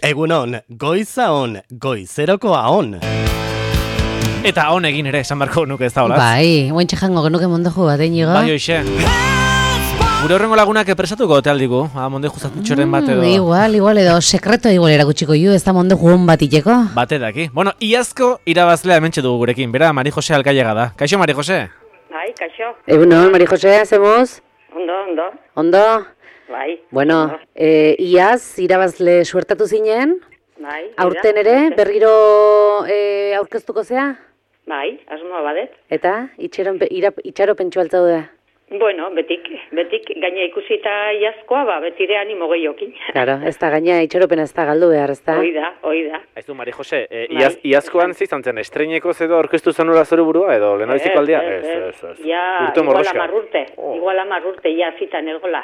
Egunon, goiza on, goizerokoa on. Eta on egin ere, esan barko nuke ez da olaz. Bai, ointxe jango genuke mondoju bat, inigo. Bai, hoxe. Gure horrengo lagunak epresatuko ote aldigu, mondeju zatutxoren bat edo. Igual, edo sekreto igual erakutsiko ju, ez da mondeju hon bat iteko. Bate daki. Bueno, iazko irabazlea hementxe dugu gurekin, bera Mari Jose Alkaiaga da. Kaixo, Mari Jose? Bai, kaixo. Egunon, Mari Jose, hacemos? Ondo. Ondo? Bai. Bueno, ondo. Iaz irabazle suertatu zinen? Bai. Aurten ere, berriro aurkeztuko zea? Bai, asmoa badet. Eta, itxaro pentsu altza da? Bueno, betik gaina ikusita iazkoa, betire animo gehiokin. Claro, ez da gaina itxaropena ez da galdu behar, ez da? Hoi da. Aizu, Mari Jose, iazkoan zizan zen, estreinekoz edo orkestu zenura zoru burua, edo lehenabiziko aldia? Ez. Ja, igual 10 urte, ja zitan egola.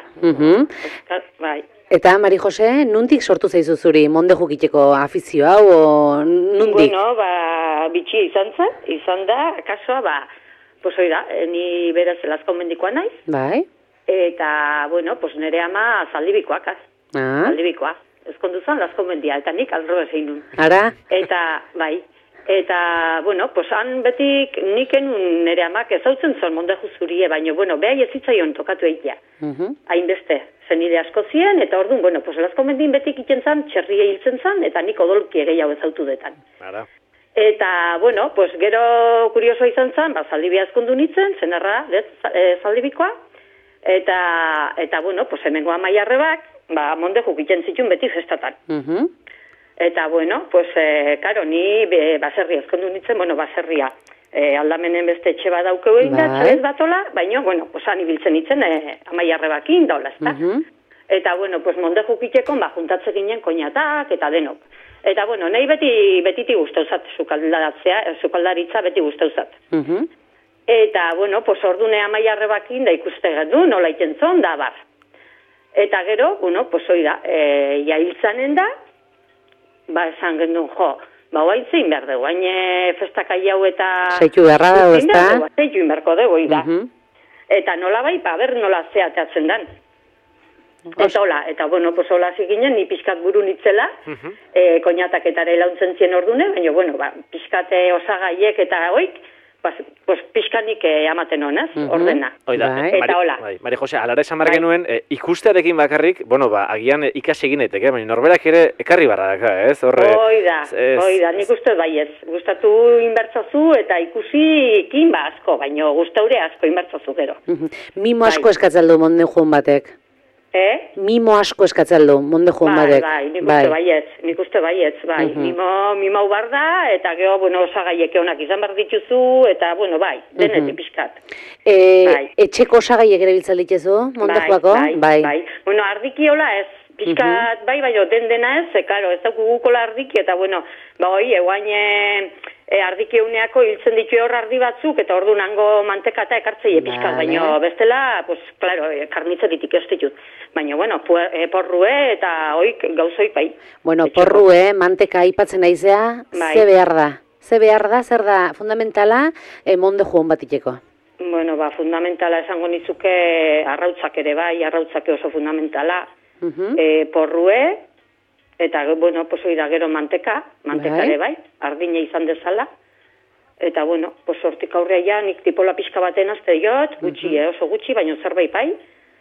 Bai. Eta, Mari Jose, nundik sortu zaizu zuri mondejukiteko afizio hau, o nundik? Bueno, bitxia izan da, kasoa, pues hoi da, ni beraz Lazkaon mendikoa naiz. Bai. Eta, bueno, pues nire ama zaldibikoak, zaldibikoa. Ezkondu zen Lazkaon mendia, eta nik aldrobe zein nun. Ara? Eta, bai. Eta, bueno, pues han betik nik enun nire amak ezautzen zon mondeju zurie, baina, bueno, behai ez zitzaion tokatu eitea. Hainbeste, zenide asko zien, eta orduan, bueno, pues Lazkaon mendin betik iten zan, txerria hiltzen zan, eta nik odolki ere jau ezautu detan. Ara. Eta, bueno, pues gero kuriosoa izan zen, zaldibia ezkondu nintzen, zenarra, zaldibikoa, eta, bueno, pues hemengo amaiarrebak, mondejuk iten zituen beti festatan. Eta, bueno, pues, karo, ni baserria ezkondu nintzen, bueno, baserria, aldamenen beste etxe bat daukeu egin da, txabez batola, baina, bueno, pues, han ibiltzen nintzen amaiarrebakin daula, ezta? Eta, bueno, pues, mondejuk iteko, juntatze ginen koinatak, eta denok. Eta, bueno, nahi betiti guztauzat, sukaldaritza beti guztauzat. Eta, bueno, pues ordune amaiarrebakin da ikuste du, nola iten zon, da bar. Eta gero, bueno, pues hoi da, jailtzanen da, esan gendun, guain zein behar dugu, hain festakai hau eta... Zeitu beharra dago, ez da? Zeitu beharko dugu, hoi da. Eta nola bai, ber nola zeateatzen dan. Eta bueno, pues hola ziginen, ni pixkat buru nitzela, koinataketara launtzen zien ordune, baina, bueno, pixkate osagaiek eta hoik, pues pixkanik amaten honaz, ordena. Oida, eta hola. Mari Jose, alara esan behar genuen, ikustearekin bakarrik, bueno, agian ikasi eginetek, baina norberak ere ekarri barra daka, ez? Oida, nik uste baiez. Gustatu inbertzazu eta ikusikin asko, baina gustaure asko inbertzazu gero. Mimo asko eskatzen du mondejuan batek. Mimo asko eskatzen du mondejuan batek. Bai, nik uste baietz, bai. Mimo bar da, eta geho, bueno, osagaiek onak izan behar dituzu, eta, bueno, bai, denetik pixkat. Etxeko osagaiek ere biltzen dituzu, mondejuako? Bai. Bueno, ardiki hola ez, pixkat, bai, dena ez, karo, ez daukugukola ardiki, eta, bueno, eguain... ardiki euneako hiltzen ditu hor ardi batzuk, eta ordu nango mantekata ekartzei pixkat, baina bestela, pues, claro, karnitzeritik ez ditut. Baina, bueno, porrue eta oik gauzoik bai. Bueno, porrue, manteka aipatzen naizea, ze behar da? Zer da fundamentala mondeju hon bat iteko? Bueno, fundamentala esango nizuke arrautzak ere bai, arrautzak oso fundamentala. Porrue, eta, bueno, pues hori da gero manteka ere bai, ardine izan dezala. Eta, bueno, pues hortik aurrea ja, nik tipola pixka baten azte jot, oso gutxi, baina zerbait bai.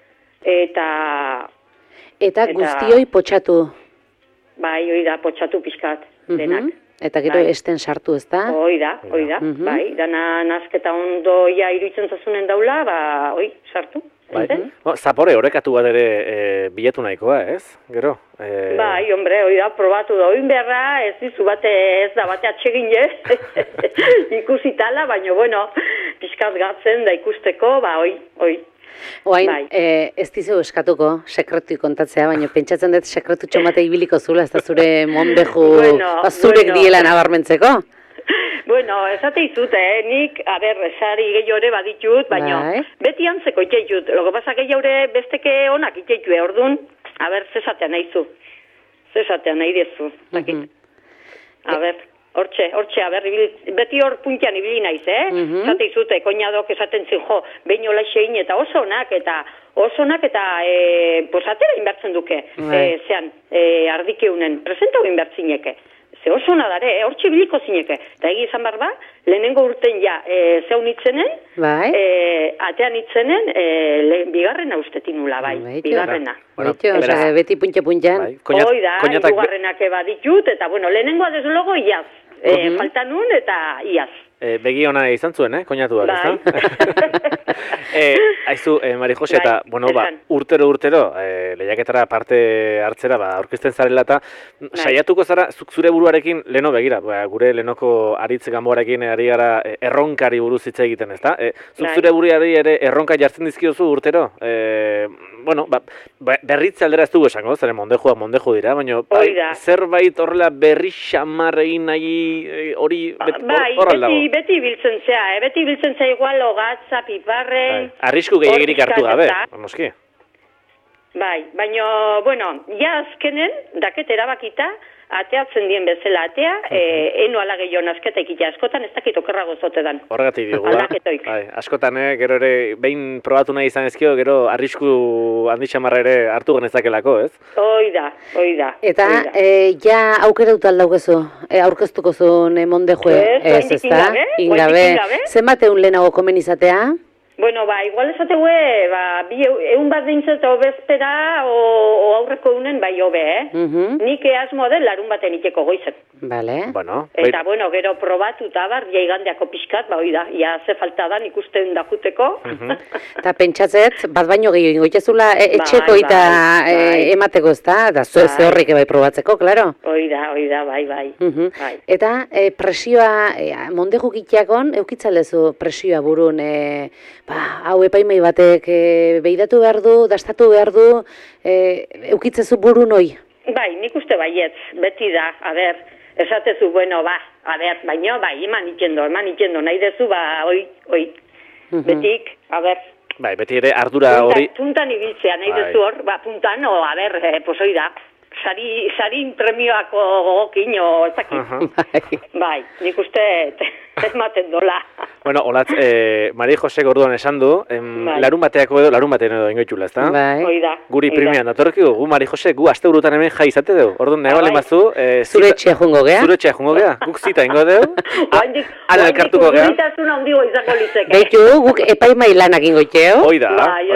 Eta guztioi potxatu. Bai, hori da, potxatu pixkat, denak. Eta gero esten sartu, ez da? Hoi da, bai. Dana nazketa ondo ja iruditzen zazunen daula, sartu. Zapore horrekatu bat ere bilatu nahikoa, ez? Gero? Bai, hombre, hoi da, probatu da. Oin beharra, ez dizu bate atsegin ikusitala, baina, bueno, pixkaz gatzen da ikusteko, oi. Oain, ez dizu eskatuko, sekretu kontatzea, baina pentsatzen dut sekretu txomate ibiliko zula, ez da zure mondeju zurek diela nabarmentzeko? Bueno, esate izut, nik, esari gehiore baditut, baina beti antzeko itxeitut. Logo pasa gehiore besteke onak itxeitu, orduan, zesatea nahi zu. Zesatea nahi dezu. Hortxe, beti hor puntian ibili naiz, Zate izute, koinadok esaten zin, behin hola xein eta oso onak eta pues atera inbertzen duke, zean, ardikeunen, presentau inbertzineke. Ze oso nadare, hortxe biliko zineke. Eta egi izan barba, lehenengo urten ja, zeun itzenen, atean itzenen, bigarrena ustetin nula, bigarrena. Beti puntxe-puntxean. Oida, hirugarrenak baditut, eta lehenengoa desde logo iaz. Falta nun eta iaz. Begi ona izan zuen, koinatuak, ez da? Aizu, Mari Jose, eta, urtero, lehiaketara parte hartzera, aurkezten zarela eta saiatuko zara, zure buruarekin, leno begira, gure lenoko aritz ganboarekin ari gara erronkari buruz hitz egiten, ez da? Zure buruari ere erronka jartzen dizkiozu urtero? Berritze aldera ez dugu esango, zeren mondeju dira, baina zerbait horrela berri xamar egin nahi hori horrela dago. Beti biltzen zea, igual ogatza, piparren... Arrisku gehiagirik hartu gabe, noski. Baina, ja azkenen, daket erabakita, ateatzen dien bezala atea, eno ala gehiago azketek ita askotan, ez dakit okerra gozote dan. Horregatik digu, askotan, gero ere, behin probatu nahi izan ezkio, gero arrisku handitxamarra ere hartu genezakelako, ez? Oida. Eta, ja aukera dut aldaukezu, aurkeztuko zuen mondejue, ez da? Ingabe. Zenbateun lehenago komen izatea? Igual esategue, egun bat dintzet obezpera o aurreko unen hobe, Nik asmo den larun baten iteko goizet. Vale. Eta, gero probatu eta bar, jaigandeako pixkat, ia ze falta da ikusten dakuteko. Eta pentsatzet, bat baino gehiago ingoitezula etxeko eta emateko ez da, eta ze horrik bai probatzeko, klaro? Oida, bai. Eta presioa, mondeju gitiakon, eukitzalezu presioa burun, hau epaimei batek behidatu behar du, dastatu behar du, eukitzezu buru noi? Nik uste baietz, beti da, esatezu, baino, eman itxendo, nahi dezu, oi, betik, beti ere ardura hori... Puntan ibiltzea, nahi dezu hor, puntan, oi da, sari premioako gogokin, ez dakit. Nik uste ez maten dola. Olatz, Mari Jose gorduan esan du, larun batean edo ingoitxula, ez da? Oida. Guri primian datorkigu, gu Mari Jose, gu aste burutan hemen jai izate dugu. Orduan, nahi bale mazu... Zure etxea jungo gea? Zure etxea jungo gea, guk zita ingo dugu. Ala elkartuko gea. Oitasuna ondigo izako litzeke. Beitu, guk epaimai lanak ingoitxeo. Oida.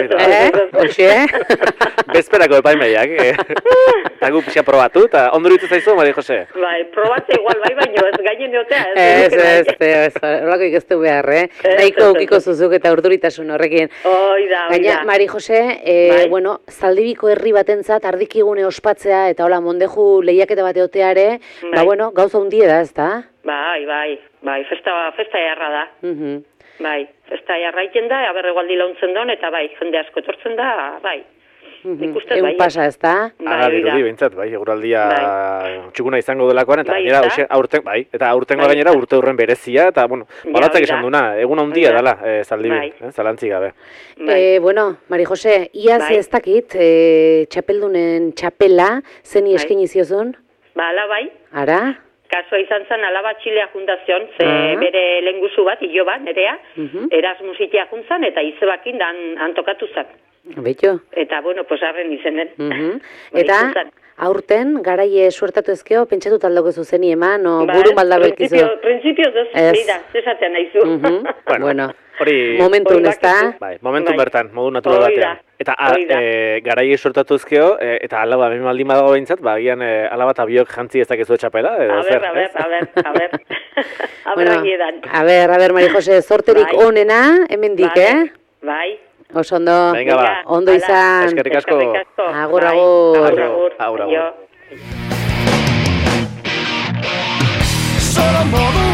Bezperako epaimaiak. Eta gu pixia probatu, eta ondo ditu zaizu, Mari Jose? Probatze igual baino ez gainen eotea. Ez, horako ikestu behar, Nahiko ukiko zuzuk eta urduritasun horrekin. Oida. Baina, Mari Jose, Zaldibiko herri batentzat ardikigune ospatzea eta hola mondeju lehiaketa bat eoteare, gauza hundie da, ez da? Bai, festa jarra da. Festa jarra iten da, egualdi launtzen don, eta jende asko etortzen da, Egun pasa, ez da? Dirudi, bintzat, eguraldia txukuna izango delakoan, eta gainera, eta aurtengo gainera urte hurren berezia, eta, balatzak esan duna, egun handia dela, Zaldibi, zalantzik gabe. Mari Jose, iaz ez dakit, txapeldunen txapela, zeni eskaini ziozun? Ala bai. Ara? Kasua izan zen Alaba Txilea Fundazion, bere lenguzu bat, Iloba, nerea, Erasmus itea juntzan, eta izebakin antokatu zen. Beito. Eta, arren izenen. Eta, aurten, garaie suertatu ezkeo, pentsatu taldoko zuzeni eman, buru malda belkizu. Prinsipioz ez, esatean nahizu. Momentu ez da? Momentu bertan, modu natural batean. Eta garaie suertatu ezkeo, eta alaba, baldin badago behintzat, agian alaba eta biok jantzi ez dakizu etxapela, edo zer? A ber, Mari Jose, zorterik onena, hemendik, Bai. Oso ondo, ondo izan. Eskerrik asko. Agur. Solo modo